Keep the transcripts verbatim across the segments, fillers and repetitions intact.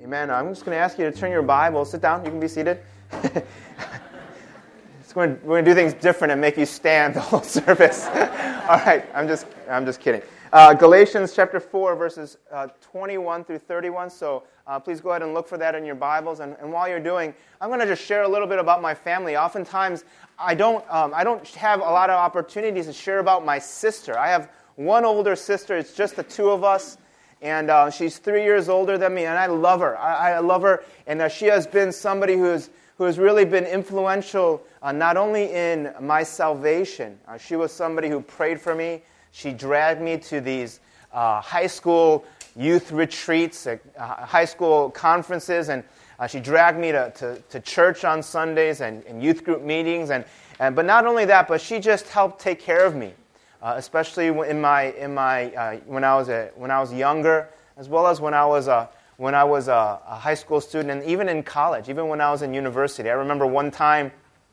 Amen. I'm just going to ask you to turn your Bible. Sit down. You can be seated. We're going to do things different and make you stand the whole service. All right. I'm just I'm just kidding. Uh, Galatians chapter four, verses uh, twenty-one through thirty-one. So uh, please go ahead and look for that in your Bibles. And, and while you're doing, I'm going to just share a little bit about my family. Oftentimes, I don't um, I don't have a lot of opportunities to share about my sister. I have one older sister. It's just the two of us. And uh, she's three years older than me, and I love her. I, I love her, and uh, she has been somebody who's who has really been influential uh, not only in my salvation. Uh, she was somebody who prayed for me. She dragged me to these uh, high school youth retreats, uh, high school conferences, and uh, she dragged me to, to, to church on Sundays and, and youth group meetings. And, and but not only that, but she just helped take care of me. Uh, especially in my in my uh, when I was a, when I was younger, as well as when I was a when I was a, a high school student, and even in college, even when I was in university. I remember one time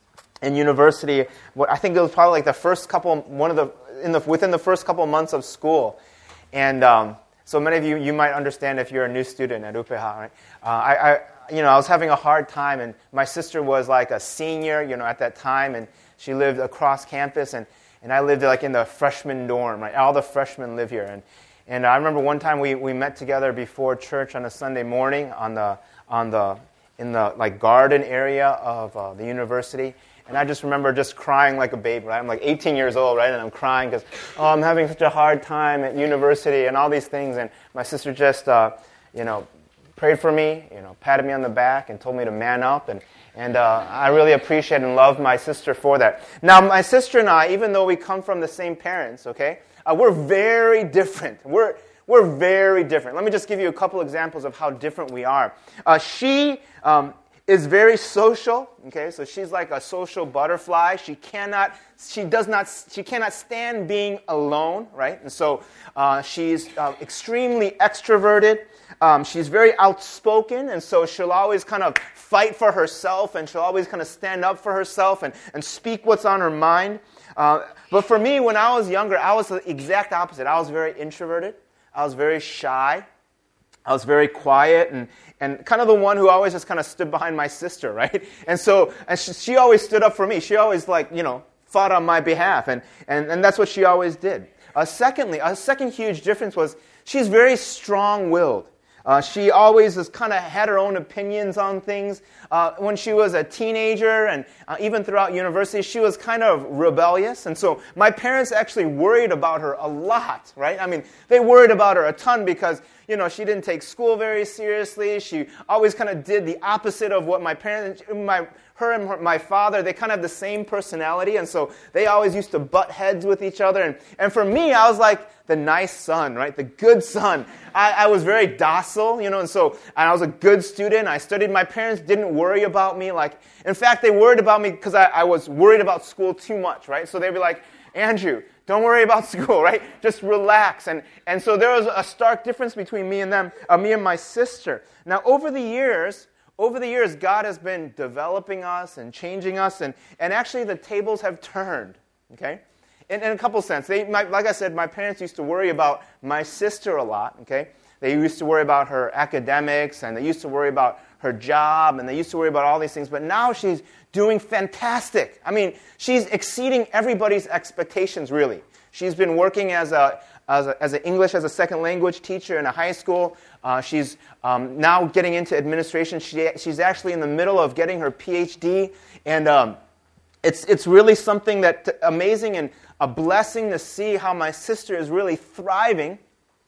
in university, what I think it was probably like the first couple one of the in the within the first couple months of school, and um, so many of you you might understand if you're a new student at U P E H, right? Uh, I, I you know I was having a hard time, and my sister was like a senior, you know, at that time, and she lived across campus, and. And I lived like in the freshman dorm, right? All the freshmen live here. And and I remember one time we, we met together before church on a Sunday morning on the on the in the like garden area of uh, the university. And I just remember just crying like a baby, right? I'm like eighteen years old, right? And I'm crying because, oh, I'm having such a hard time at university and all these things. And my sister just, uh, you know, prayed for me, you know, patted me on the back and told me to man up. And And uh, I really appreciate and love my sister for that. Now, my sister and I, even though we come from the same parents, okay, uh, we're very different. We're we're very different. Let me just give you a couple examples of how different we are. Uh, she um, is very social. Okay, so she's like a social butterfly. She cannot, she does not, she cannot stand being alone, right? And so uh, she's uh, extremely extroverted. Um, she's very outspoken, and so she'll always kind of fight for herself, and she'll always kind of stand up for herself and, and speak what's on her mind. Uh, but for me, when I was younger, I was the exact opposite. I was very introverted. I was very shy. I was very quiet and, and kind of the one who always just kind of stood behind my sister, right? And so and she, she always stood up for me. She always, like, you know, fought on my behalf, and, and, and that's what she always did. Uh, secondly, a second huge difference was she's very strong-willed. Uh, she always has kind of had her own opinions on things. Uh, when she was a teenager and uh, even throughout university, she was kind of rebellious. And so my parents actually worried about her a lot, right? I mean, they worried about her a ton because, you know, she didn't take school very seriously. She always kind of did the opposite of what my parents, my her and her, my father, they kind of have the same personality. And so they always used to butt heads with each other. And, and for me, I was like the nice son, right? The good son. I, I was very docile, you know, and so and I was a good student. I studied. My parents didn't worry about me. Like, in fact, they worried about me because I, I was worried about school too much, right? So they'd be like, Andrew, don't worry about school, right? Just relax. And and so there was a stark difference between me and them, uh, me and my sister. Now, over the years, over the years, God has been developing us and changing us, and, and actually the tables have turned, okay? In, in a couple sense. They, my, like I said, my parents used to worry about my sister a lot, okay? They used to worry about her academics, and they used to worry about her job, and they used to worry about all these things, but now she's doing fantastic. I mean, she's exceeding everybody's expectations, really. She's been working as a as a, as an English as a second language teacher in a high school. Uh, she's um, now getting into administration. She she's actually in the middle of getting her P H D, and um, it's it's really something that amazing and a blessing to see how my sister is really thriving.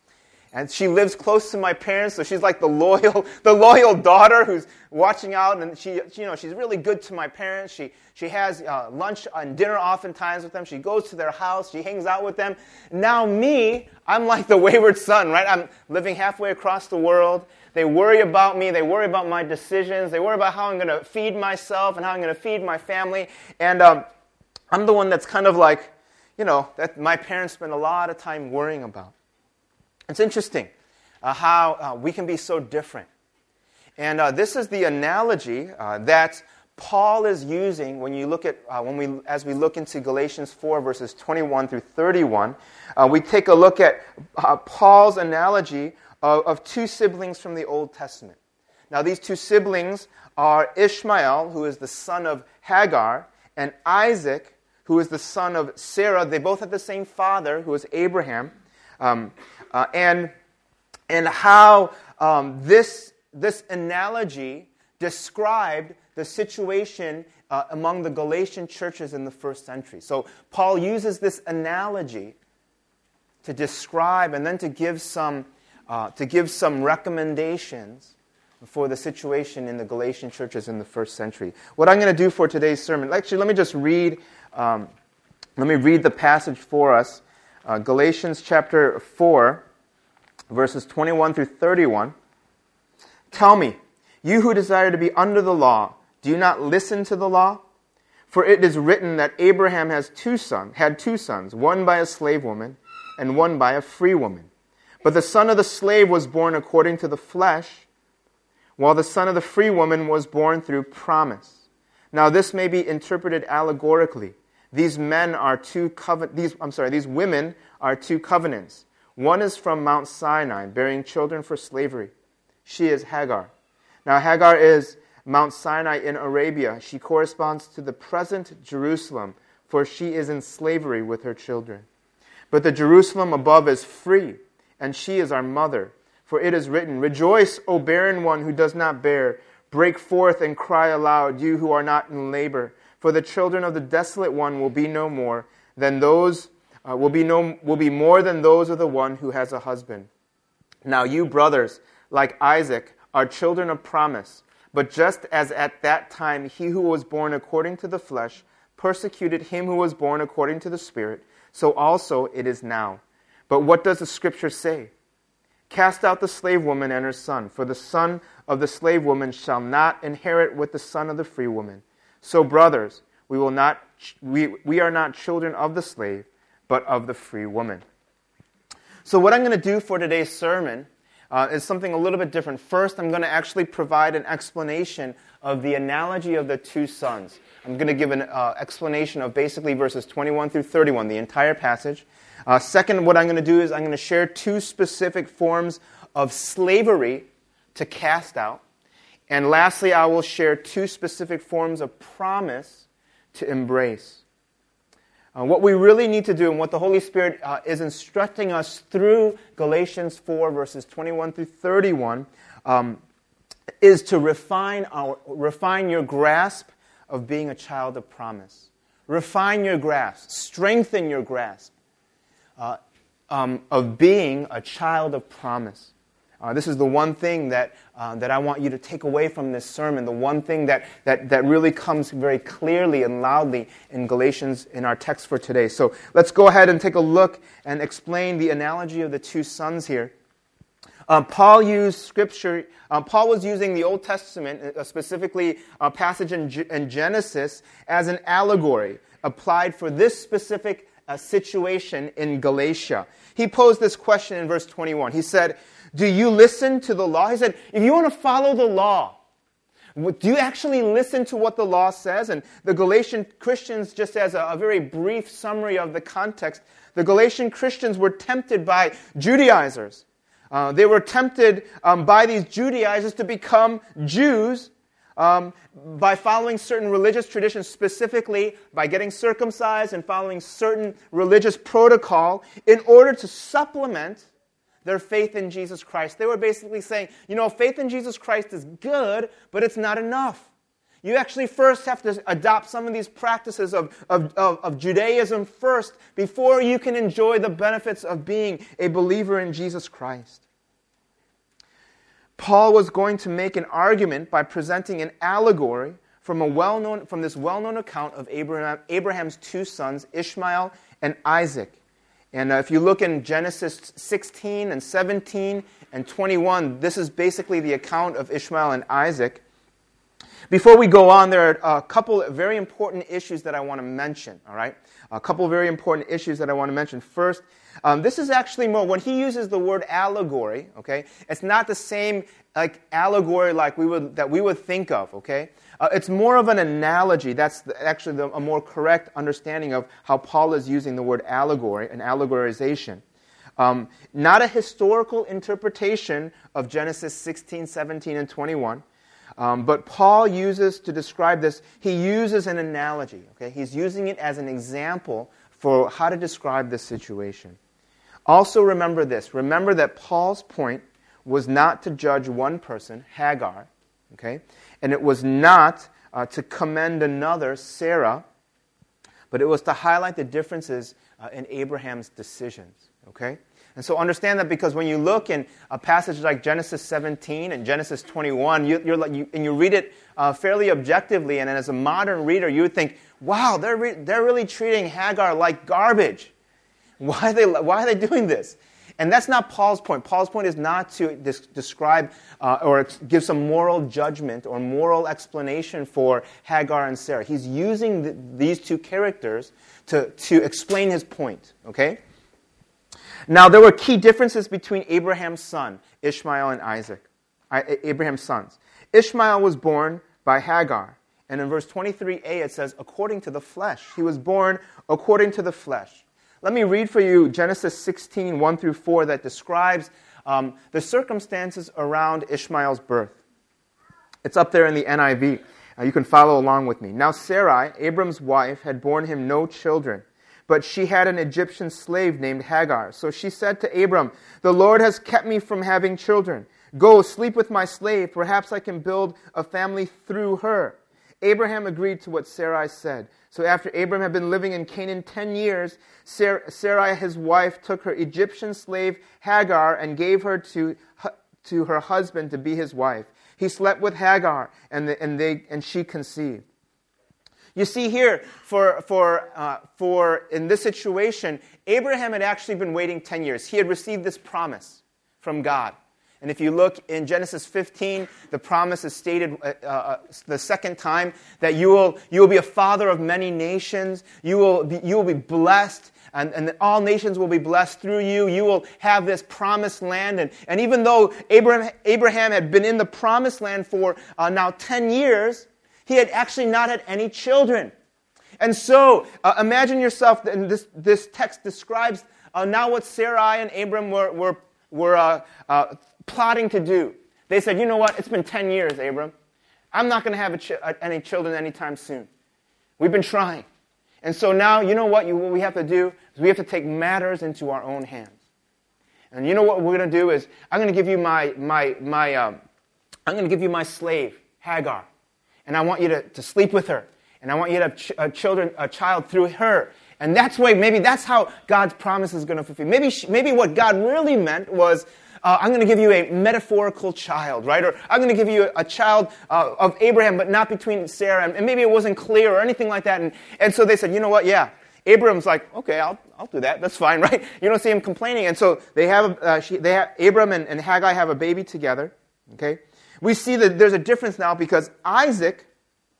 And she lives close to my parents, so she's like the loyal, the loyal daughter who's watching out, and she, you know, she's really good to my parents. She she has uh, lunch and dinner oftentimes with them. She goes to their house. She hangs out with them. Now me, I'm like the wayward son, right? I'm living halfway across the world. They worry about me. They worry about my decisions. They worry about how I'm going to feed myself and how I'm going to feed my family. And um, I'm the one that's kind of like, you know, that my parents spend a lot of time worrying about. It's interesting uh, how uh, we can be so different. And uh, this is the analogy uh, that Paul is using when you look at uh, when we as we look into Galatians four verses twenty-one through thirty-one. Uh, we take a look at uh, Paul's analogy of, of two siblings from the Old Testament. Now, these two siblings are Ishmael, who is the son of Hagar, and Isaac, who is the son of Sarah. They both have the same father, who is Abraham. Um, uh, and, and how um, this, this analogy described the situation uh, among the Galatian churches in the first century. So Paul uses this analogy to describe and then to give some uh, to give some recommendations for the situation in the Galatian churches in the first century. What I'm going to do for today's sermon, actually, let me just read. Um, let me read the passage for us. Uh, Galatians chapter four, verses twenty-one through thirty-one. Tell me, you who desire to be under the law, do you not listen to the law? For it is written that Abraham has two sons, had two sons, one by a slave woman and one by a free woman. But the son of the slave was born according to the flesh, while the son of the free woman was born through promise. Now this may be interpreted allegorically. These men are two coven- these I'm sorry, these women are two covenants. One is from Mount Sinai, bearing children for slavery. She is Hagar. Now Hagar is Mount Sinai in Arabia. She corresponds to the present Jerusalem, for she is in slavery with her children. But the Jerusalem above is free, and she is our mother. For it is written, Rejoice, O barren one who does not bear. Break forth and cry aloud, you who are not in labor. For the children of the desolate one will be no more than those, uh, will be no, will be more than those of the one who has a husband. Now you brothers, like Isaac, are children of promise. But just as at that time he who was born according to the flesh persecuted him who was born according to the Spirit, so also it is now. But what does the Scripture say? Cast out the slave woman and her son, for the son of the slave woman shall not inherit with the son of the free woman. So, brothers, we will not we, we are not children of the slave, but of the free woman. So what I'm going to do for today's sermon uh, is something a little bit different. First, I'm going to actually provide an explanation of the analogy of the two sons. I'm going to give an uh, explanation of basically verses twenty-one through thirty-one, the entire passage. Uh, second, what I'm going to do is I'm going to share two specific forms of slavery to cast out. And lastly, I will share two specific forms of promise to embrace. Uh, what we really need to do, and what the Holy Spirit uh, is instructing us through Galatians four, verses twenty-one through thirty-one, um, is to refine our refine your grasp of being a child of promise. Refine your grasp. Strengthen your grasp uh, um, of being a child of promise. Uh, this is the one thing that uh, that I want you to take away from this sermon, the one thing that, that, that really comes very clearly and loudly in Galatians in our text for today. So let's go ahead and take a look and explain the analogy of the two sons here. Uh, Paul used Scripture, uh, Paul was using the Old Testament, uh, specifically a passage in, G- in Genesis, as an allegory applied for this specific uh, situation in Galatia. He posed this question in verse twenty-one. He said, do you listen to the law? He said, if you want to follow the law, do you actually listen to what the law says? And the Galatian Christians, just as a, a very brief summary of the context, the Galatian Christians were tempted by Judaizers. Uh, they were tempted um, by these Judaizers to become Jews um, by following certain religious traditions, specifically by getting circumcised and following certain religious protocol in order to supplement their faith in Jesus Christ. They were basically saying, you know, faith in Jesus Christ is good, but it's not enough. You actually first have to adopt some of these practices of, of, of, of Judaism first before you can enjoy the benefits of being a believer in Jesus Christ. Paul was going to make an argument by presenting an allegory from a well-known from this well-known account of Abraham, Abraham's two sons, Ishmael and Isaac. And uh, if you look in Genesis sixteen and seventeen and twenty-one, this is basically the account of Ishmael and Isaac. Before we go on, there are a couple of very important issues that I want to mention, all right? A couple of very important issues that I want to mention. First, um, this is actually more, when he uses the word allegory, okay, it's not the same like allegory like we would that we would think of, okay? Uh, it's more of an analogy. That's the, actually the, a more correct understanding of how Paul is using the word allegory, an allegorization. Um, not a historical interpretation of Genesis sixteen, seventeen, and twenty-one. Um, but Paul uses, to describe this, he uses an analogy. Okay? He's using it as an example for how to describe this situation. Also remember this. Remember that Paul's point was not to judge one person, Hagar, okay? And it was not uh, to commend another, Sarah, but it was to highlight the differences uh, in Abraham's decisions, okay? And so understand that, because when you look in a passage like Genesis seventeen and Genesis twenty-one, you, you're like, you, and you read it uh, fairly objectively, and as a modern reader, you would think, wow, they're, re- they're really treating Hagar like garbage. Why are they, why are they doing this? And that's not Paul's point. Paul's point is not to dis- describe uh, or ex- give some moral judgment or moral explanation for Hagar and Sarah. He's using the, these two characters to, to explain his point, okay? Now, there were key differences between Abraham's son, Ishmael, and Isaac, I, Abraham's sons. Ishmael was born by Hagar. And in verse twenty-three a, it says, according to the flesh. He was born according to the flesh. Let me read for you Genesis sixteen, one through four, that describes um, the circumstances around Ishmael's birth. It's up there in the N I V. Uh, you can follow along with me. Now Sarai, Abram's wife, had borne him no children, but she had an Egyptian slave named Hagar. So she said to Abram, the Lord has kept me from having children. Go, sleep with my slave. Perhaps I can build a family through her. Abraham agreed to what Sarai said. So after Abram had been living in Canaan ten years, Sarai, his wife, took her Egyptian slave Hagar and gave her to, to her husband to be his wife. He slept with Hagar, and, the, and, they, and she conceived. You see here, for, for, uh, for in this situation, Abraham had actually been waiting ten years. He had received this promise from God. And if you look in Genesis fifteen, the promise is stated uh, uh, the second time that you will you will be a father of many nations. You will be, you will be blessed, and, and that all nations will be blessed through you. You will have this promised land. And, and even though Abraham, Abraham had been in the promised land for uh, now ten years, he had actually not had any children. And so uh, imagine yourself, and this, this text describes uh, now what Sarai and Abram were, were, were uh, uh, plotting to do. They said, you know what, it's been ten years, Abram. I'm not going to have a ch- any children anytime soon. We've been trying. And so now, you know what, you, what we have to do is we have to take matters into our own hands. And you know what we're going to do is, I'm going to give you my, my, my um, I'm going to give you my slave, Hagar. And I want you to, to sleep with her. And I want you to have ch- a, children, a child through her. And that's why, maybe that's how God's promise is going to fulfill. Maybe, maybe what God really meant was, Uh, I'm going to give you a metaphorical child, right? Or I'm going to give you a, a child uh, of Abraham, but not between Sarah. And, and maybe it wasn't clear or anything like that. And, and so they said, you know what? Yeah. Abram's like, okay, I'll I'll do that. That's fine, right? You don't see him complaining. And so they have, uh, she, they have Abram and, and Haggai have a baby together. Okay. We see that there's a difference now because Isaac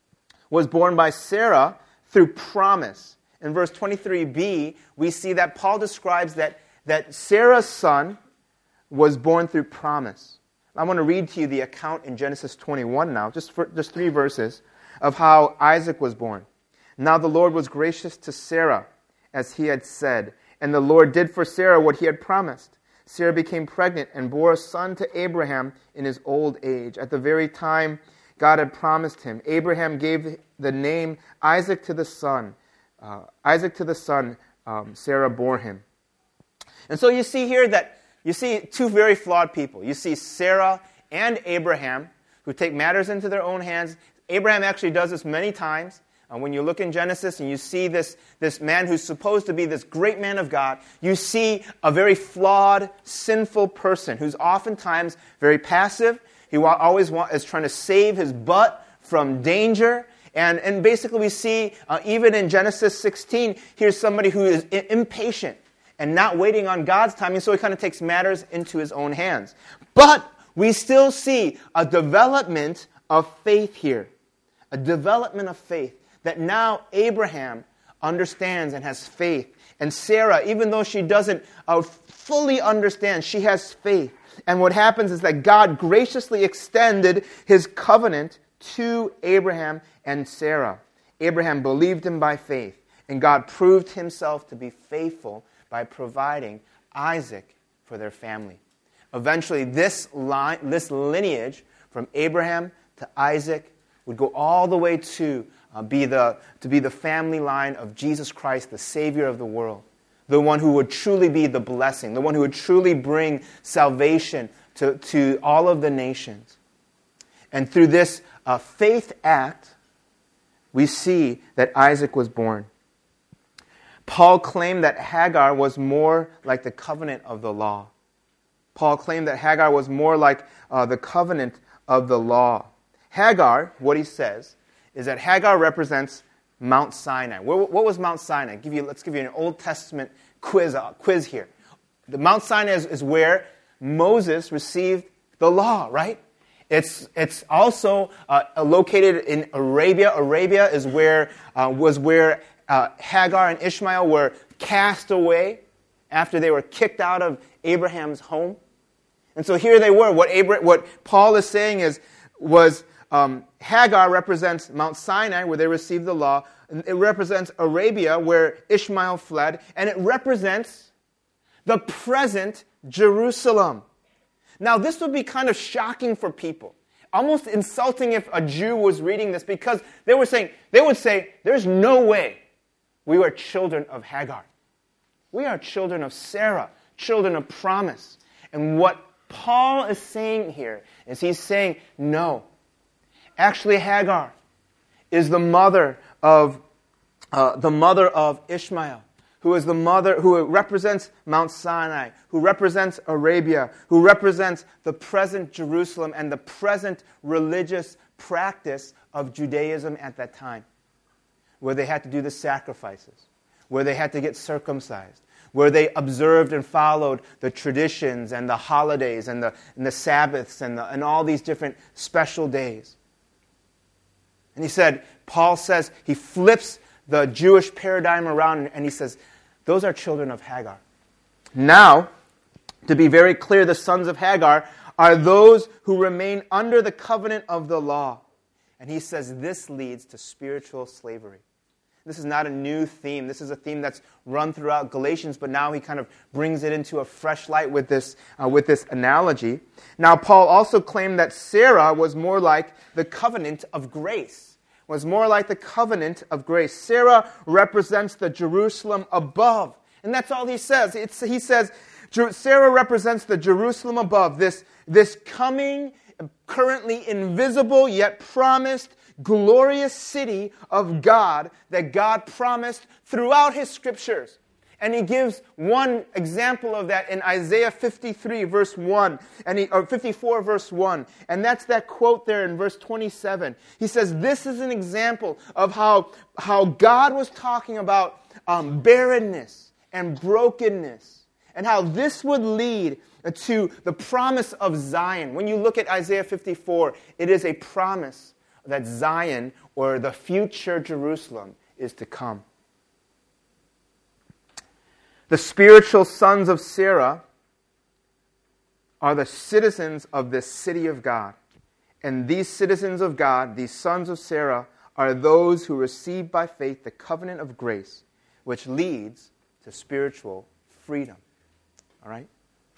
was born by Sarah through promise. In verse twenty-three b, we see that Paul describes that that Sarah's son was born through promise. I want to read to you the account in Genesis twenty-one now, just for, just three verses, of how Isaac was born. Now the Lord was gracious to Sarah, as he had said, and the Lord did for Sarah what he had promised. Sarah became pregnant and bore a son to Abraham in his old age, at the very time God had promised him. Abraham gave the name Isaac to the son. Uh, Isaac to the son, um, Sarah bore him. And so you see here that You see two very flawed people. You see Sarah and Abraham, who take matters into their own hands. Abraham actually does this many times. Uh, when you look in Genesis and you see this, this man who's supposed to be this great man of God, you see a very flawed, sinful person who's oftentimes very passive. He wa- always wa- is trying to save his butt from danger. And, and basically we see, uh, even in Genesis sixteen, here's somebody who is I- impatient. And not waiting on God's timing, so he kind of takes matters into his own hands. But we still see a development of faith here. A development of faith. That now Abraham understands and has faith. And Sarah, even though she doesn't uh, fully understand, she has faith. And what happens is that God graciously extended his covenant to Abraham and Sarah. Abraham believed him by faith. And God proved himself to be faithful by providing Isaac for their family. Eventually, this line, this lineage from Abraham to Isaac would go all the way to uh, be the to be the family line of Jesus Christ, the Savior of the world, the one who would truly be the blessing, the one who would truly bring salvation to, to all of the nations. And through this uh, faith act, we see that Isaac was born. Paul claimed that Hagar was more like the covenant of the law. Paul claimed that Hagar was more like uh, the covenant of the law. Hagar, what he says, is that Hagar represents Mount Sinai. What, what was Mount Sinai? Give you, let's give you an Old Testament quiz, uh, quiz here. The Mount Sinai is, is where Moses received the law, right? It's it's also uh, located in Arabia. Arabia is where uh, was where uh, Hagar and Ishmael were cast away after they were kicked out of Abraham's home. And so here they were. What Abra- what Paul is saying is was um, Hagar represents Mount Sinai, where they received the law. And it represents Arabia, where Ishmael fled, and it represents the present Jerusalem. Now, this would be kind of shocking for people, almost insulting if a Jew was reading this, because they were saying they would say, "There's no way we are children of Hagar. We are children of Sarah, children of promise." And what Paul is saying here is he's saying, no. Actually, Hagar is the mother of uh, the mother of Ishmael, who is the mother who represents Mount Sinai, who represents Arabia, who represents the present Jerusalem and the present religious practice of Judaism at that time, where they had to do the sacrifices, where they had to get circumcised, where they observed and followed the traditions and the holidays and the, and the Sabbaths and, the, and all these different special days. And he said, Paul says, he flips the Jewish paradigm around and he says, those are children of Hagar. Now, to be very clear, the sons of Hagar are those who remain under the covenant of the law. And he says this leads to spiritual slavery. This is not a new theme. This is a theme that's run throughout Galatians, but now he kind of brings it into a fresh light with this, uh, with this analogy. Now, Paul also claimed that Sarah was more like the covenant of grace, was more like the covenant of grace. Sarah represents the Jerusalem above. And that's all he says. It's, he says, Sarah represents the Jerusalem above, this, this coming, currently invisible, yet promised, glorious city of God that God promised throughout His Scriptures. And he gives one example of that in Isaiah fifty-three, verse one, and he, or fifty-four, verse one. And that's that quote there in verse twenty-seven. He says, this is an example of how, how God was talking about um, barrenness and brokenness, and how this would lead to the promise of Zion. When you look at Isaiah fifty-four, it is a promise that Zion, or the future Jerusalem, is to come. The spiritual sons of Sarah are the citizens of this city of God. And these citizens of God, these sons of Sarah, are those who receive by faith the covenant of grace, which leads to spiritual freedom. All right?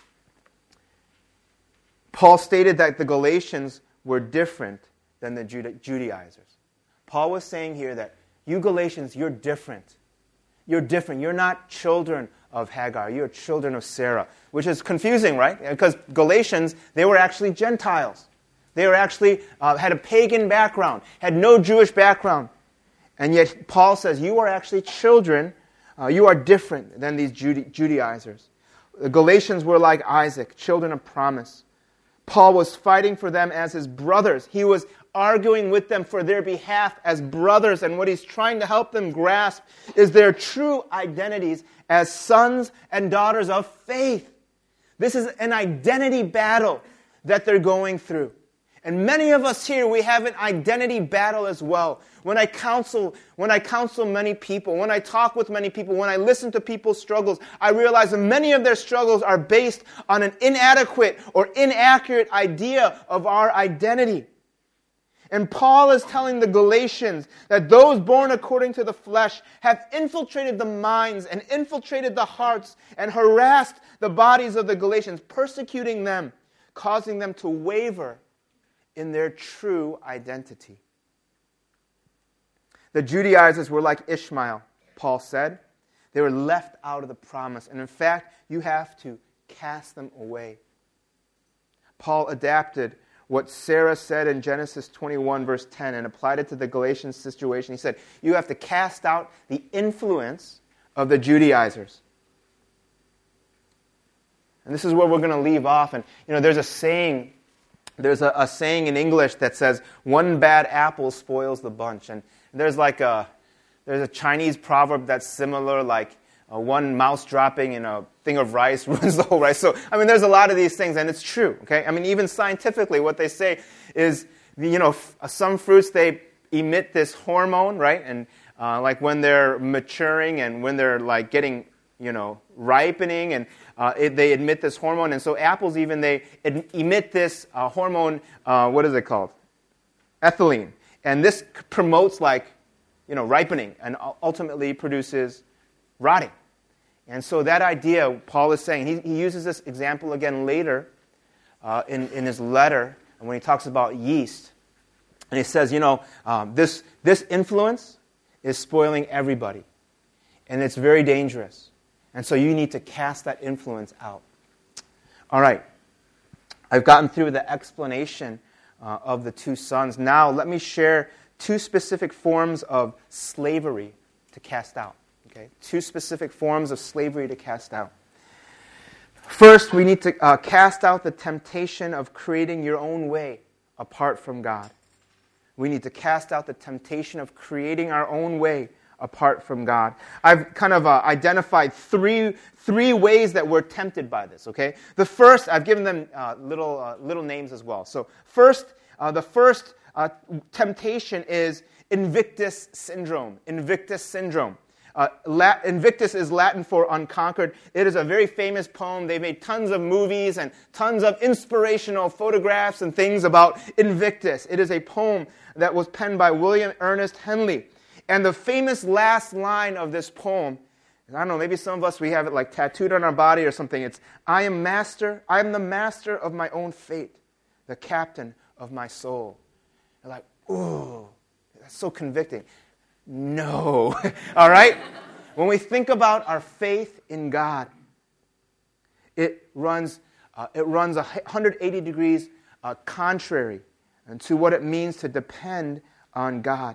Paul stated that the Galatians were different than the Judaizers. Paul was saying here that you Galatians, you're different. You're different. You're not children of Hagar. You're children of Sarah, which is confusing, right? Because Galatians, they were actually Gentiles. They were actually uh, had a pagan background, had no Jewish background. And yet Paul says, you are actually children. Uh, you are different than these Juda- Judaizers. The Galatians were like Isaac, children of promise. Paul was fighting for them as his brothers. He was arguing with them for their behalf as brothers. And what he's trying to help them grasp is their true identities as sons and daughters of faith. This is an identity battle that they're going through. And many of us here, we have an identity battle as well. When I counsel, when I counsel many people, when I talk with many people, when I listen to people's struggles, I realize that many of their struggles are based on an inadequate or inaccurate idea of our identity. And Paul is telling the Galatians that those born according to the flesh have infiltrated the minds and infiltrated the hearts and harassed the bodies of the Galatians, persecuting them, causing them to waver in their true identity. The Judaizers were like Ishmael, Paul said. They were left out of the promise. And in fact, you have to cast them away. Paul adapted what Sarah said in Genesis twenty-one, verse ten, and applied it to the Galatian situation. He said, you have to cast out the influence of the Judaizers. And this is where we're going to leave off. And, you know, there's a saying, there's a, a saying in English that says, one bad apple spoils the bunch. And there's like a, there's a Chinese proverb that's similar, like uh, one mouse dropping in a thing of rice ruins the whole rice. So, I mean, there's a lot of these things, and it's true, okay? I mean, even scientifically, what they say is, you know, f- some fruits, they emit this hormone, right? And uh, like when they're maturing and when they're like getting, you know, ripening, and uh, it, they emit this hormone. And so apples even, they ed- emit this uh, hormone, uh, what is it called? Ethylene. And this c- promotes like, you know, ripening and ultimately produces rotting. And so that idea, Paul is saying, he, he uses this example again later uh, in, in his letter, and when he talks about yeast. And he says, you know, um, this, this influence is spoiling everybody. And it's very dangerous. And so you need to cast that influence out. All right. I've gotten through the explanation uh, of the two sons. Now let me share two specific forms of slavery to cast out. Okay, two specific forms of slavery to cast out. First, we need to uh, cast out the temptation of creating your own way apart from God. We need to cast out the temptation of creating our own way apart from God. I've kind of uh, identified three three ways that we're tempted by this. Okay, the first, I've given them uh, little uh, little names as well. So first, uh, the first uh, temptation is Invictus syndrome. Invictus syndrome. Uh, La- Invictus is Latin for unconquered. It is a very famous poem. They made tons of movies and tons of inspirational photographs and things about Invictus. It is a poem that was penned by William Ernest Henley. And the famous last line of this poem, I don't know, maybe some of us, we have it like tattooed on our body or something. It's, I am master, I am the master of my own fate, the captain of my soul. You're like, ooh, that's so convicting. No. All right? When we think about our faith in God, it runs uh, it runs one hundred eighty degrees uh, contrary to what it means to depend on God.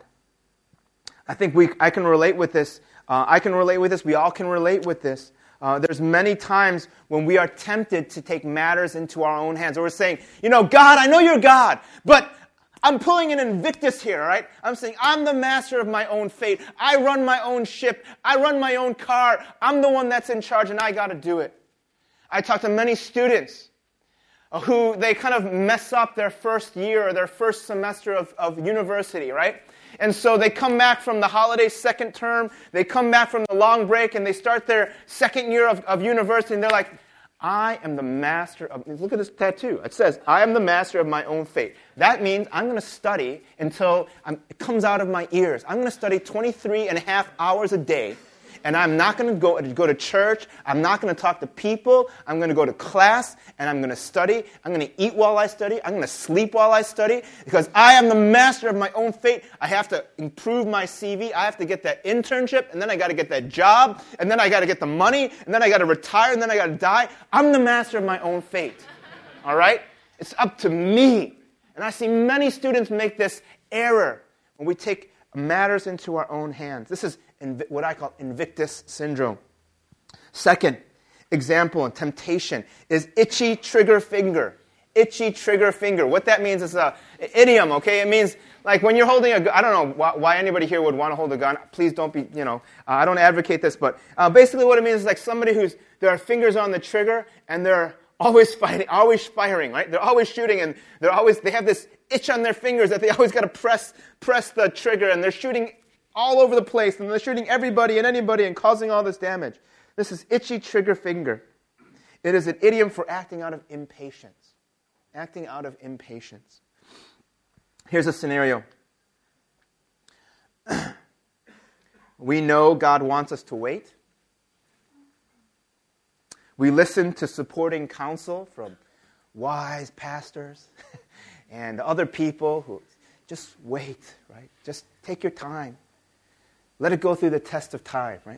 I think we I can relate with this. Uh, I can relate with this. We all can relate with this. Uh, there's many times when we are tempted to take matters into our own hands. Or we're saying, you know, God, I know you're God, but I'm pulling an Invictus here, all right? I'm saying I'm the master of my own fate. I run my own ship. I run my own car. I'm the one that's in charge, and I got to do it. I talk to many students who they kind of mess up their first year or their first semester of, of university, right? And so they come back from the holiday second term. They come back from the long break, and they start their second year of, of university, and they're like, I am the master of, look at this tattoo. It says, I am the master of my own fate. That means I'm going to study until I'm, it comes out of my ears. I'm going to study twenty-three and a half hours a day. And I'm not going to go, go to church. I'm not going to talk to people. I'm going to go to class, and I'm going to study. I'm going to eat while I study. I'm going to sleep while I study. Because I am the master of my own fate. I have to improve my C V. I have to get that internship, and then I got to get that job, and then I got to get the money, and then I got to retire, and then I got to die. I'm the master of my own fate. All right? It's up to me. And I see many students make this error when we take matters into our own hands. This is what I call Invictus syndrome. Second example and temptation is itchy trigger finger. Itchy trigger finger. What that means is an idiom, okay? It means like when you're holding a gun. I don't know why, why anybody here would want to hold a gun. Please don't be, you know, uh, I don't advocate this, but uh, basically what it means is like somebody who's, their fingers on the trigger and they're always fighting, always firing, right? They're always shooting, and they're always, they have this itch on their fingers that they always got to press, press the trigger, and they're shooting all over the place, and they're shooting everybody and anybody and causing all this damage. This is itchy trigger finger. It is an idiom for acting out of impatience. Acting out of impatience. Here's a scenario. We know God wants us to wait. We listen to supporting counsel from wise pastors and other people who just wait, right? Just take your time. Let it go through the test of time, right?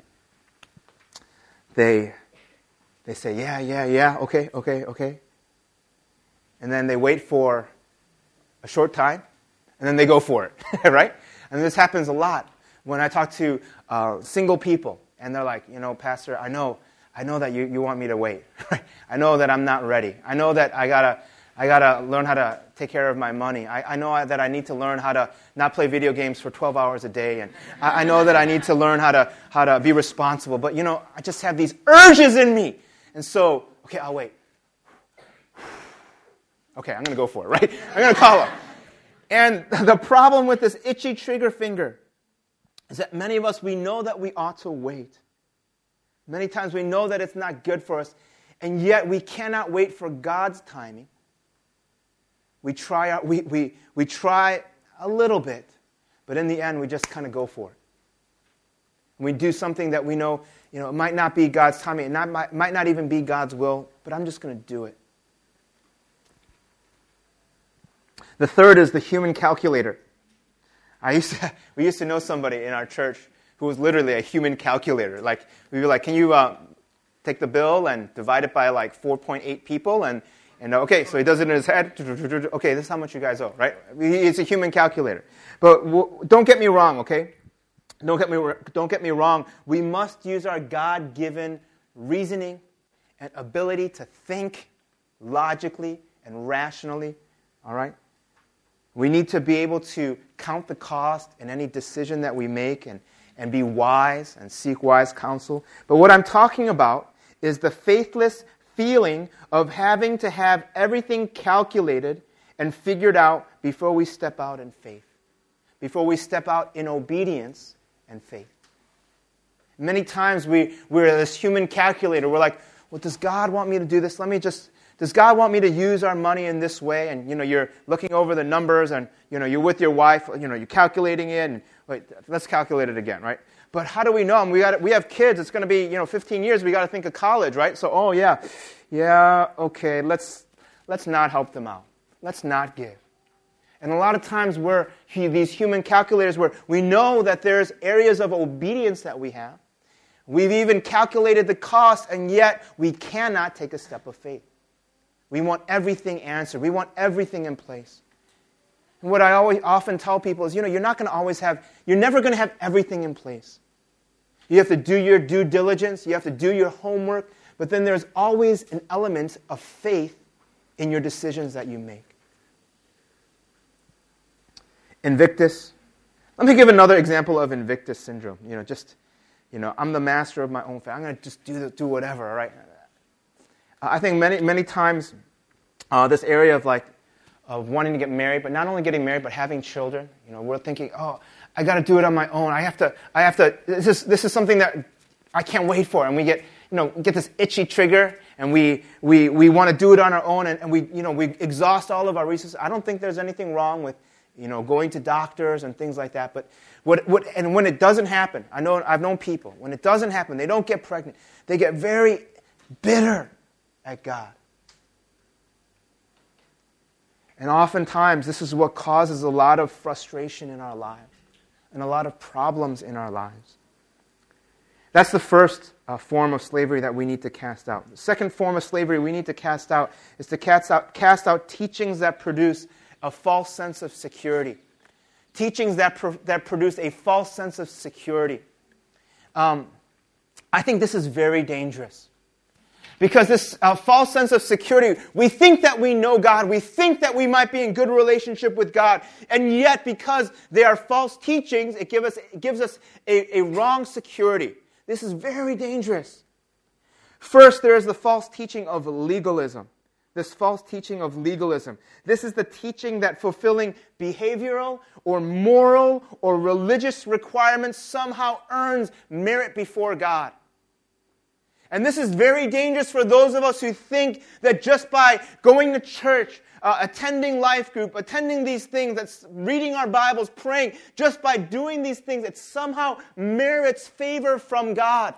They, they say, yeah, yeah, yeah, okay, okay, okay. And then they wait for a short time, and then they go for it, right? And this happens a lot when I talk to uh, single people, and they're like, you know, Pastor, I know, I know that you, you want me to wait. I know that I'm not ready. I know that I gotta, I gotta learn how to take care of my money. I, I know that I need to learn how to not play video games for twelve hours a day, and I, I know that I need to learn how to how to be responsible. But you know, I just have these urges in me, and so okay, I'll wait. Okay, I'm gonna go for it, right? I'm gonna call him. And the problem with this itchy trigger finger is that many of us, we know that we ought to wait. Many times we know that it's not good for us, and yet we cannot wait for God's timing. We try, our, we, we, we try a little bit, but in the end, we just kind of go for it. We do something that we know, you know, it might not be God's timing, it not, might, might not even be God's will, but I'm just going to do it. The third is the human calculator. I used to, we used to know somebody in our church who was literally a human calculator. Like, we were like, can you uh, take the bill and divide it by like four point eight people? And, and okay, so he does it in his head. Okay, this is how much you guys owe, right? It's a human calculator. But w- don't get me wrong, okay? Don't get me, don't get me wrong. We must use our God-given reasoning and ability to think logically and rationally, all right? We need to be able to count the cost in any decision that we make and, and be wise and seek wise counsel. But what I'm talking about is the faithless feeling of having to have everything calculated and figured out before we step out in faith, before we step out in obedience and faith. Many times we, we're this human calculator. We're like, well, does God want me to do this? Let me just... Does God want me to use our money in this way? And, you know, you're looking over the numbers and, you know, you're with your wife, you know, you're calculating it. And, wait, let's calculate it again, right? But how do we know? And we got we have kids. It's going to be, you know, fifteen years. We got to think of college, right? So, oh, yeah. Yeah, okay, let's let's not help them out. Let's not give. And a lot of times we're these human calculators where we know that there's areas of obedience that we have. We've even calculated the cost, and yet we cannot take a step of faith. We want everything answered. We want everything in place. And what I always often tell people is, you know, you're not going to always have, you're never going to have everything in place. You have to do your due diligence. You have to do your homework. But then there's always an element of faith in your decisions that you make. Invictus. Let me give another example of Invictus syndrome. You know, just, you know, I'm the master of my own fate. I'm going to just do do whatever, all right? I think many many times uh, this area of like of wanting to get married, but not only getting married, but having children. You know, we're thinking, oh, I got to do it on my own. I have to. I have to. This is this is something that I can't wait for, and we get you know get this itchy trigger, and we we we want to do it on our own, and, and we you know we exhaust all of our resources. I don't think there's anything wrong with you know going to doctors and things like that, but what what and when it doesn't happen, I know I've known people when it doesn't happen, they don't get pregnant, they get very bitter at God. And oftentimes, this is what causes a lot of frustration in our lives and a lot of problems in our lives. That's the first uh, form of slavery that we need to cast out. The second form of slavery we need to cast out is to cast out, cast out teachings that produce a false sense of security. Teachings that, pro- that produce a false sense of security. Um, I think this is very dangerous. Because this uh, false sense of security, we think that we know God, we think that we might be in good relationship with God, and yet because they are false teachings, it, give us, it gives us a, a wrong security. This is very dangerous. First, there is the false teaching of legalism. This false teaching of legalism. This is the teaching that fulfilling behavioral or moral or religious requirements somehow earns merit before God. And this is very dangerous for those of us who think that just by going to church, uh, attending life group, attending these things, that's reading our Bibles, praying, just by doing these things, it somehow merits favor from God.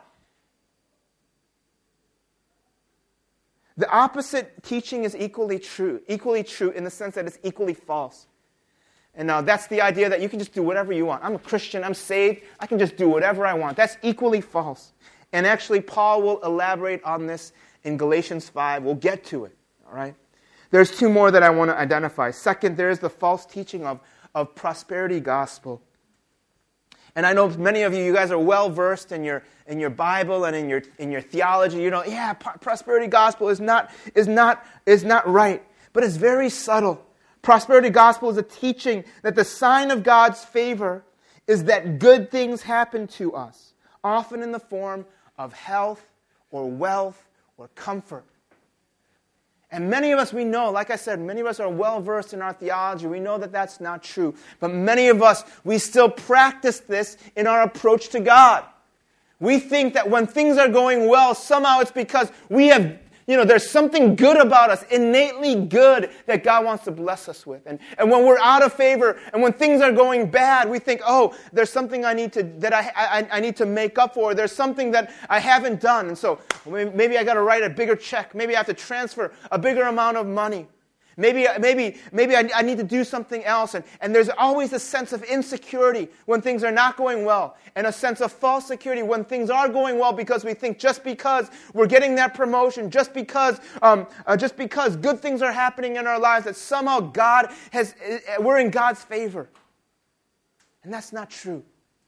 The opposite teaching is equally true, equally true in the sense that it's equally false. And now that's the idea that you can just do whatever you want. I'm a Christian, I'm saved, I can just do whatever I want. That's equally false. And actually, Paul will elaborate on this in Galatians five. We'll get to it, all right? There's two more that I want to identify. Second, there is the false teaching of, of prosperity gospel. And I know many of you, you guys are well-versed in your in your Bible and in your in your theology. You know, yeah, prosperity gospel is not is not is not right, but it's very subtle. Prosperity gospel is a teaching that the sign of God's favor is that good things happen to us, often in the form of health or wealth or comfort. And many of us, we know, like I said, many of us are well-versed in our theology. We know that that's not true. But many of us, we still practice this in our approach to God. We think that when things are going well, somehow it's because we have, you know, there's something good about us, innately good, that God wants to bless us with. And, and when we're out of favor, and when things are going bad, we think, oh, there's something I need to, that I, I, I need to make up for. There's something that I haven't done. And so maybe I got to write a bigger check. Maybe I have to transfer a bigger amount of money. Maybe, maybe, maybe I, I need to do something else. And, and there's always a sense of insecurity when things are not going well, and a sense of false security when things are going well, because we think just because we're getting that promotion, just because, um, uh, just because good things are happening in our lives, that somehow God has, uh, we're in God's favor. And that's not true.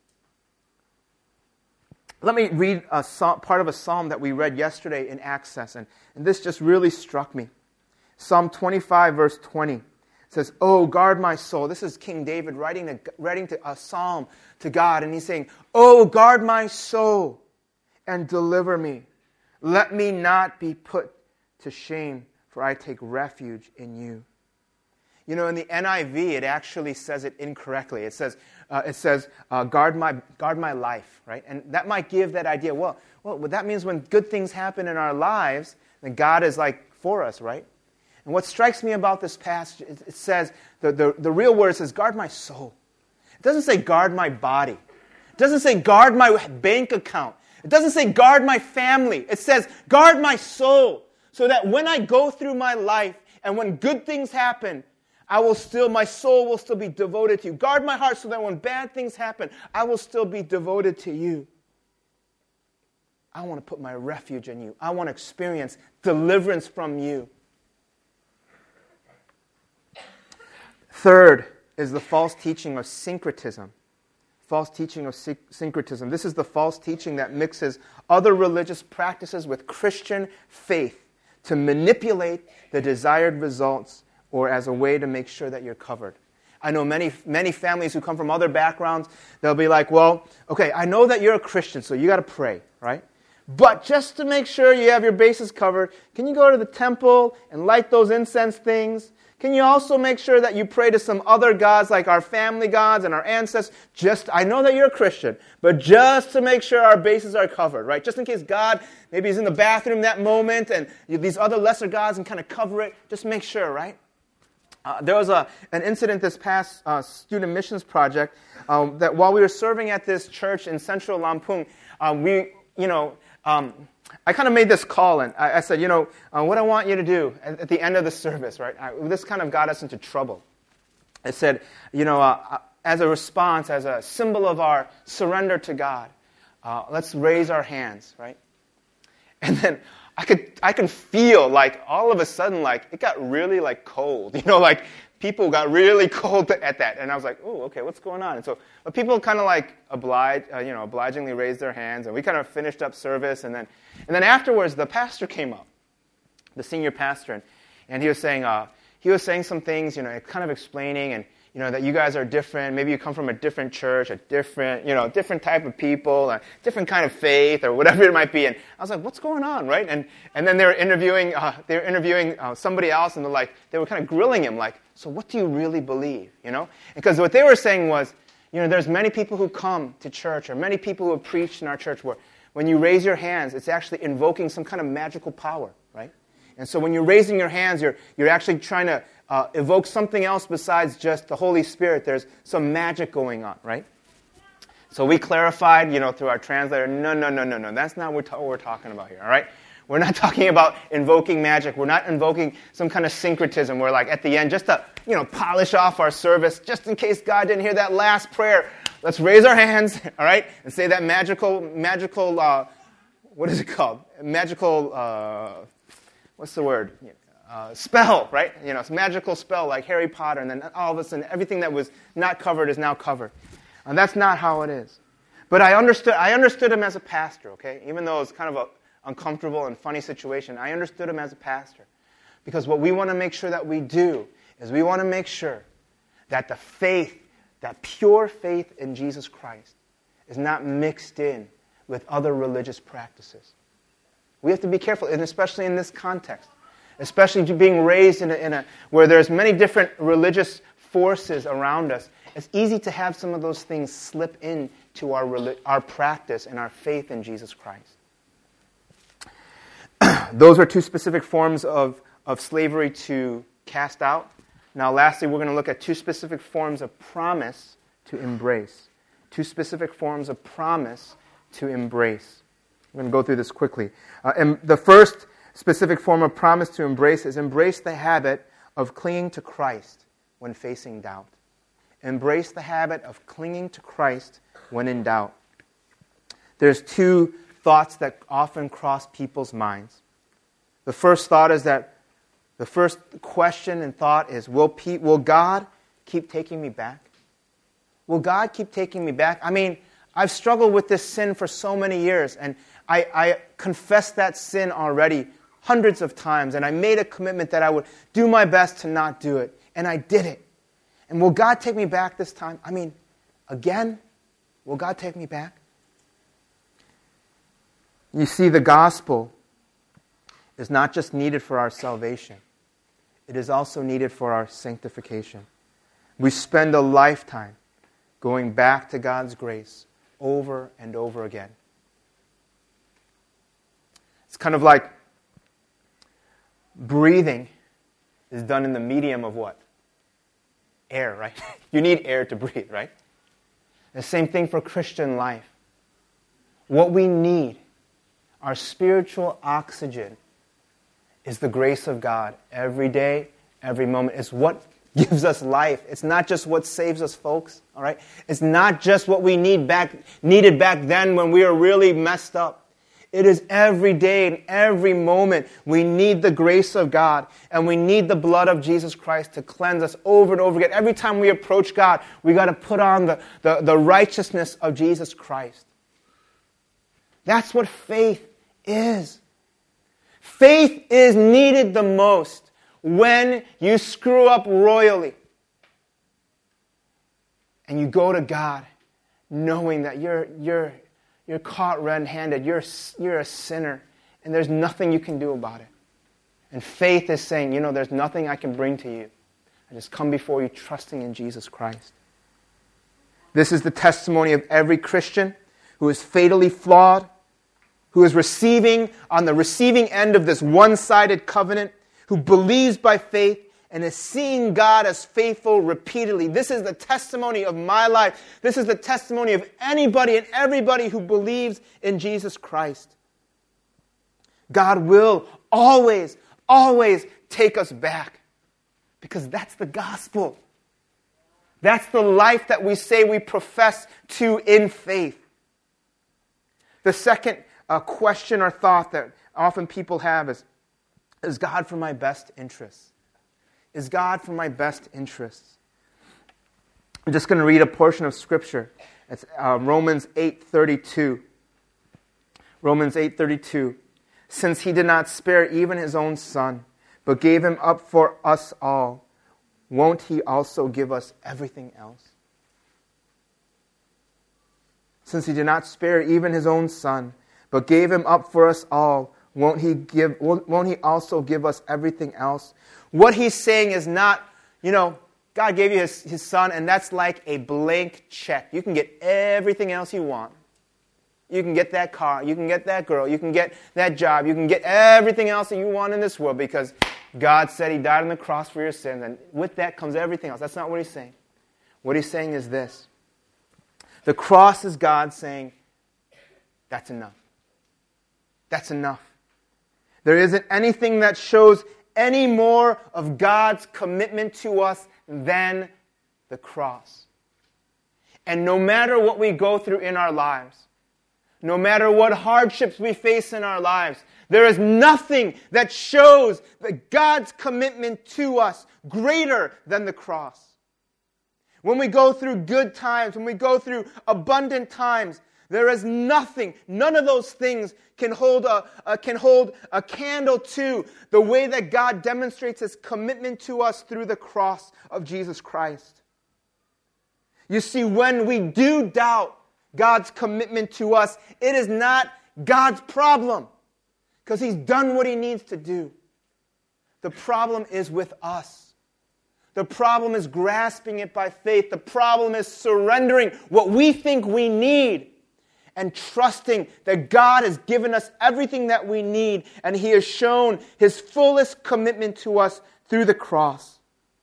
Let me read a psalm, part of a psalm that we read yesterday in Access, and, and this just really struck me. Psalm twenty-five, verse twenty says, "Oh, guard my soul." This is King David writing, a, writing to a psalm to God, and he's saying, "Oh, guard my soul and deliver me. Let me not be put to shame, for I take refuge in you." You know, in the N I V, it actually says it incorrectly. It says, uh, "It says, uh, guard my guard my life," right? And that might give that idea. Well, well, that means when good things happen in our lives, then God is like for us, right? And what strikes me about this passage, it, it says, the, the, the real word says, guard my soul. It doesn't say guard my body. It doesn't say guard my bank account. It doesn't say guard my family. It says guard my soul, so that when I go through my life and when good things happen, I will still, my soul will still be devoted to you. Guard my heart so that when bad things happen, I will still be devoted to you. I want to put my refuge in you. I want to experience deliverance from you. Third is the false teaching of syncretism. False teaching of syncretism. This is the false teaching that mixes other religious practices with Christian faith to manipulate the desired results, or as a way to make sure that you're covered. I know many many families who come from other backgrounds, they'll be like, well, okay, I know that you're a Christian, so you got to pray, right? But just to make sure you have your bases covered, can you go to the temple and light those incense things? Can you also make sure that you pray to some other gods, like our family gods and our ancestors? Just, I know that you're a Christian, but just to make sure our bases are covered, right? Just in case God maybe is in the bathroom that moment and these other lesser gods can kind of cover it. Just make sure, right? Uh, there was a, an incident this past uh, student missions project um, that while we were serving at this church in central Lampung, uh, we, you know, um, I kind of made this call, and I, I said, you know, uh, what I want you to do at, at the end of the service, right? I, this kind of got us into trouble. I said, you know, uh, as a response, as a symbol of our surrender to God, uh, let's raise our hands, right? And then I could, I can feel like all of a sudden, like it got really like cold, you know, like people got really cold at that, and I was like, oh, okay, what's going on? And so, but people kind of like oblige, uh, you know, obligingly raised their hands, and we kind of finished up service, and then, and then afterwards, the pastor came up, the senior pastor, and, and he was saying, uh, he was saying some things, you know, kind of explaining, and you know, that you guys are different. Maybe you come from a different church, a different, you know, different type of people, a different kind of faith, or whatever it might be. And I was like, what's going on, right? And and then they were interviewing, uh, they were interviewing uh, somebody else, and they're like, they were kind of grilling him, like, so what do you really believe, you know? Because what they were saying was, you know, there's many people who come to church, or many people who have preached in our church where, when you raise your hands, it's actually invoking some kind of magical power, right? And so when you're raising your hands, you're, you're actually trying to uh, evoke something else besides just the Holy Spirit. There's some magic going on, right? So we clarified, you know, through our translator, no, no, no, no, no. That's not what we're talking about here, all right? We're not talking about invoking magic. We're not invoking some kind of syncretism where, like, at the end, just to, you know, polish off our service, just in case God didn't hear that last prayer, let's raise our hands, all right, and say that magical, magical, uh, what is it called? Magical, uh, what's the word? Uh, spell, right? You know, it's a magical spell like Harry Potter, and then all of a sudden, everything that was not covered is now covered. And that's not how it is. But I understood I understood him as a pastor, okay? Even though it's kind of an uncomfortable and funny situation, I understood him as a pastor. Because what we want to make sure that we do is we want to make sure that the faith, that pure faith in Jesus Christ, is not mixed in with other religious practices. We have to be careful, and especially in this context. Especially being raised in a, in a where there's many different religious forces around us. It's easy to have some of those things slip into our, our practice and our faith in Jesus Christ. Those are two specific forms of, of slavery to cast out. Now, lastly, we're going to look at two specific forms of promise to embrace. Two specific forms of promise to embrace. We're going to go through this quickly. Uh, and the first specific form of promise to embrace is embrace the habit of clinging to Christ when facing doubt. Embrace the habit of clinging to Christ when in doubt. There's two thoughts that often cross people's minds. The first thought is that, the first question and thought is, will, Pe- will God keep taking me back? Will God keep taking me back? I mean, I've struggled with this sin for so many years, and I, I confessed that sin already hundreds of times, and I made a commitment that I would do my best to not do it, and I did it. And will God take me back this time? I mean, again, will God take me back? You see, the gospel is not just needed for our salvation. It is also needed for our sanctification. We spend a lifetime going back to God's grace over and over again. It's kind of like breathing is done in the medium of what? Air, right? You need air to breathe, right? The same thing for Christian life. What we need, our spiritual oxygen, is the grace of God every day, every moment. It's what gives us life. It's not just what saves us, folks, all right? It's not just what we need back, needed back then when we were really messed up. It is every day and every moment we need the grace of God, and we need the blood of Jesus Christ to cleanse us over and over again. Every time we approach God, we got to put on the, the, the righteousness of Jesus Christ. That's what faith is. Faith is needed the most when you screw up royally and you go to God knowing that you're you're You're caught red-handed. You're, you're a sinner, and there's nothing you can do about it. And faith is saying, you know, there's nothing I can bring to you. I just come before you trusting in Jesus Christ. This is the testimony of every Christian who is fatally flawed, who is receiving on the receiving end of this one-sided covenant, who believes by faith and is seeing God as faithful repeatedly. This is the testimony of my life. This is the testimony of anybody and everybody who believes in Jesus Christ. God will always, always take us back because that's the gospel. That's the life that we say we profess to in faith. The second uh, question or thought that often people have is, is God for my best interests? Is God for my best interests? I'm just going to read a portion of Scripture. It's uh, Romans eight thirty-two. Romans eight thirty-two. Since he did not spare even his own son, but gave him up for us all, won't he also give us everything else? Since he did not spare even his own son, but gave him up for us all, won't he give? Won't he also give us everything else? What he's saying is not, you know, God gave you his, his son, and that's like a blank check. You can get everything else you want. You can get that car. You can get that girl. You can get that job. You can get everything else that you want in this world because God said He died on the cross for your sins. And with that comes everything else. That's not what He's saying. What He's saying is this. The cross is God saying, that's enough. That's enough. There isn't anything that shows any more of God's commitment to us than the cross. And no matter what we go through in our lives, no matter what hardships we face in our lives, there is nothing that shows that God's commitment to us greater than the cross. When we go through good times, when we go through abundant times, there is nothing, none of those things can hold a, a, can hold a candle to the way that God demonstrates His commitment to us through the cross of Jesus Christ. You see, when we do doubt God's commitment to us, it is not God's problem because He's done what He needs to do. The problem is with us. The problem is grasping it by faith. The problem is surrendering what we think we need and trusting that God has given us everything that we need and He has shown His fullest commitment to us through the cross.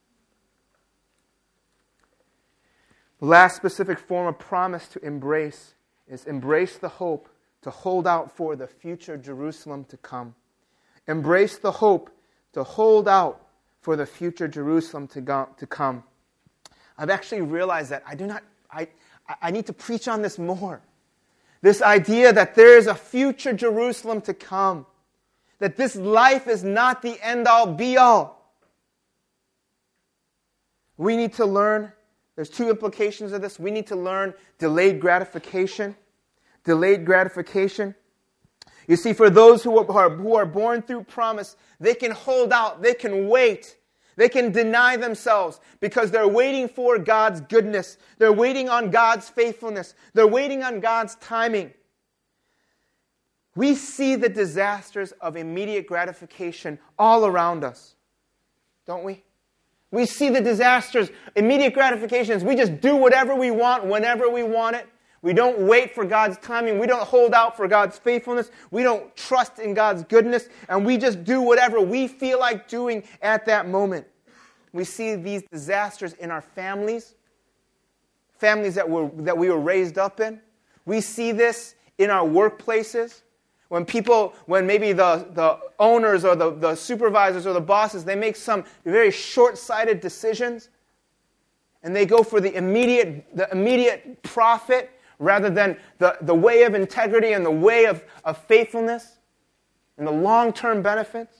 The last specific form of promise to embrace is embrace the hope to hold out for the future Jerusalem to come. Embrace the hope to hold out for the future Jerusalem to go, to come. I've actually realized that I do not. I I need to preach on this more. This idea that there is a future Jerusalem to come. That this life is not the end-all, be-all. We need to learn, there's two implications of this. We need to learn delayed gratification. Delayed gratification. You see, for those who are, who are born through promise, they can hold out, they can wait. They can deny themselves because they're waiting for God's goodness. They're waiting on God's faithfulness. They're waiting on God's timing. We see the disasters of immediate gratification all around us, don't we? We see the disasters, immediate gratifications. We just do whatever we want, whenever we want it. We don't wait for God's timing. We don't hold out for God's faithfulness. We don't trust in God's goodness. And we just do whatever we feel like doing at that moment. We see these disasters in our families, families that, were, that we were raised up in. We see this in our workplaces. When people, when maybe the, the owners or the, the supervisors or the bosses, they make some very short-sighted decisions. And they go for the immediate, the immediate profit rather than the, the way of integrity and the way of, of faithfulness and the long-term benefits.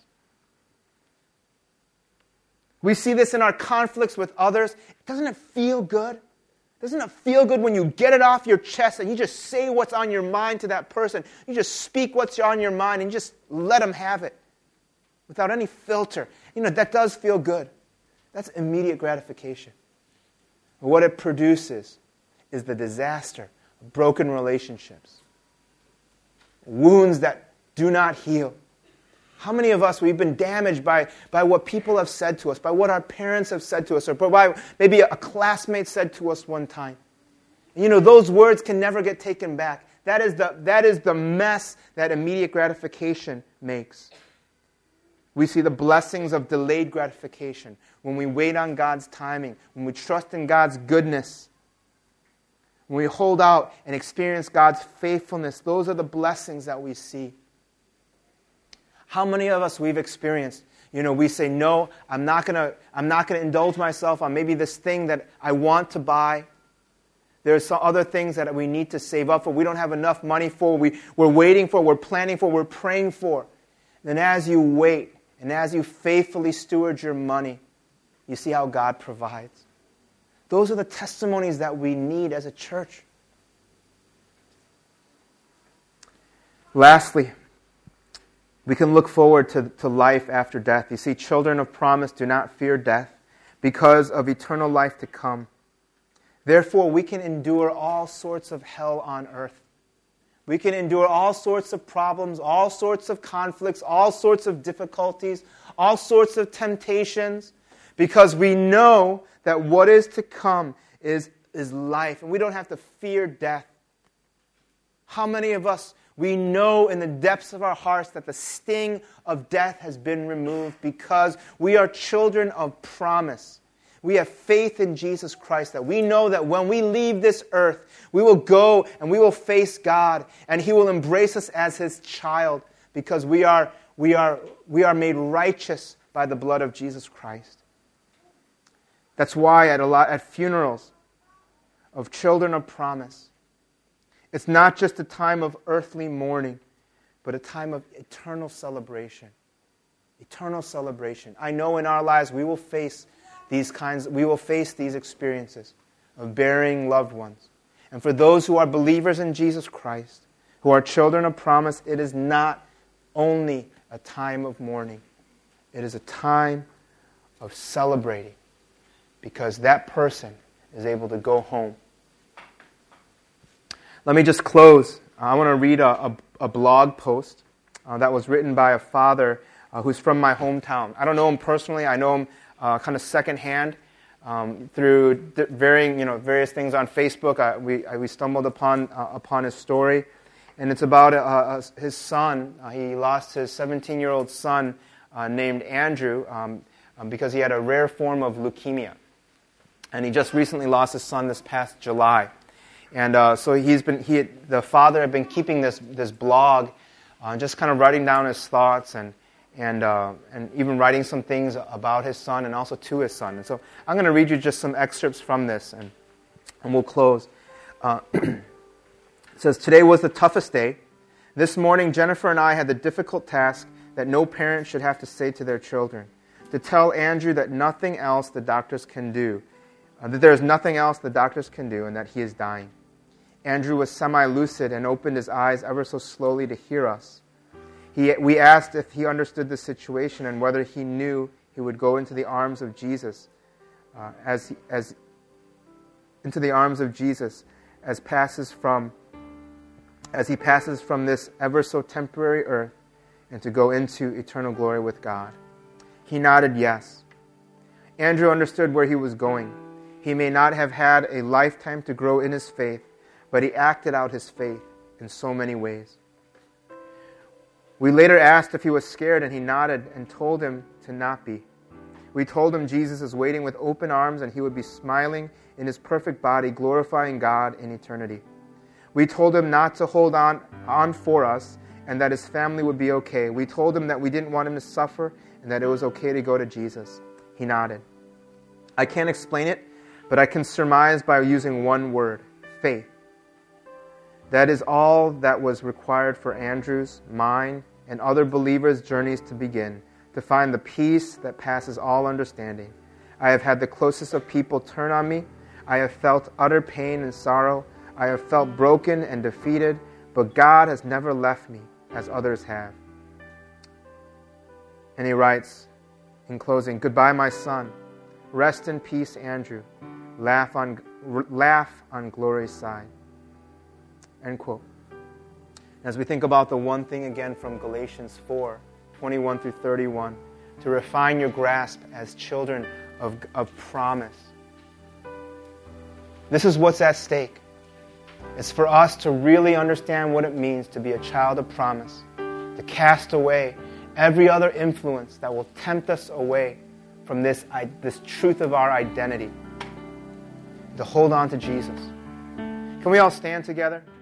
We see this in our conflicts with others. Doesn't it feel good? Doesn't it feel good when you get it off your chest and you just say what's on your mind to that person? You just speak what's on your mind and you just let them have it without any filter. You know, that does feel good. That's immediate gratification. What it produces is the disaster of broken relationships, wounds that do not heal. How many of us, we've been damaged by, by what people have said to us, by what our parents have said to us, or by maybe a classmate said to us one time. And you know, those words can never get taken back. That is the, that is the mess that immediate gratification makes. We see the blessings of delayed gratification when we wait on God's timing, when we trust in God's goodness, when we hold out and experience God's faithfulness. Those are the blessings that we see. How many of us we've experienced, you know, we say, no, I'm not going to I'm not going to indulge myself on maybe this thing that I want to buy. There's some other things that we need to save up for. We don't have enough money for. We, we're waiting for, we're planning for, we're praying for. Then as you wait and as you faithfully steward your money, you see how God provides. Those are the testimonies that we need as a church. Lastly, we can look forward to, to life after death. You see, children of promise do not fear death because of eternal life to come. Therefore, we can endure all sorts of hell on earth. We can endure all sorts of problems, all sorts of conflicts, all sorts of difficulties, all sorts of temptations, because we know that what is to come is, is life, and we don't have to fear death. How many of us, we know in the depths of our hearts that the sting of death has been removed because we are children of promise. We have faith in Jesus Christ, that we know that when we leave this earth, we will go and we will face God, and He will embrace us as His child because we are, we are, we are made righteous by the blood of Jesus Christ. That's why at a lot at funerals of children of promise, it's not just a time of earthly mourning, but a time of eternal celebration. Eternal celebration. I know in our lives we will face these kinds, we will face these experiences of burying loved ones. And for those who are believers in Jesus Christ, who are children of promise, it is not only a time of mourning. It is a time of celebrating because that person is able to go home. Let me just close. I want to read a, a, a blog post uh, that was written by a father uh, who's from my hometown. I don't know him personally. I know him uh, kind of secondhand um, through di- varying, you know, various things on Facebook. I, we I, we stumbled upon uh, upon his story, and it's about uh, uh, his son. Uh, he lost his seventeen-year-old son uh, named Andrew um, um, because he had a rare form of leukemia, and he just recently lost his son this past July. And uh, so he's been, he, had, the father had been keeping this this blog, uh, just kind of writing down his thoughts and and uh, and even writing some things about his son and also to his son. And so I'm going to read you just some excerpts from this, and and we'll close. Uh, it says, "Today was the toughest day. This morning, Jennifer and I had the difficult task that no parent should have to say to their children, to tell Andrew that nothing else the doctors can do, uh, that there is nothing else the doctors can do, and that he is dying. Andrew was semi-lucid and opened his eyes ever so slowly to hear us. He, we asked if he understood the situation and whether he knew he would go into the arms of Jesus, uh, as, he, as into the arms of Jesus, as passes from, as he passes from this ever so temporary earth, and to go into eternal glory with God. He nodded yes. Andrew understood where he was going. He may not have had a lifetime to grow in his faith, but he acted out his faith in so many ways. We later asked if he was scared, and he nodded and told him to not be. We told him Jesus is waiting with open arms, and he would be smiling in his perfect body, glorifying God in eternity. We told him not to hold on, on for us, and that his family would be okay. We told him that we didn't want him to suffer, and that it was okay to go to Jesus. He nodded. I can't explain it, but I can surmise by using one word: faith. That is all that was required for Andrew's, mine, and other believers' journeys to begin, to find the peace that passes all understanding. I have had the closest of people turn on me. I have felt utter pain and sorrow. I have felt broken and defeated, but God has never left me as others have." And he writes, in closing, "Goodbye, my son. Rest in peace, Andrew. Laugh on, laugh on glory's side." End quote. As we think about the one thing again from Galatians four, twenty-one through thirty-one, to refine your grasp as children of, of promise. This is what's at stake. It's for us to really understand what it means to be a child of promise, to cast away every other influence that will tempt us away from this, this truth of our identity, to hold on to Jesus. Can we all stand together?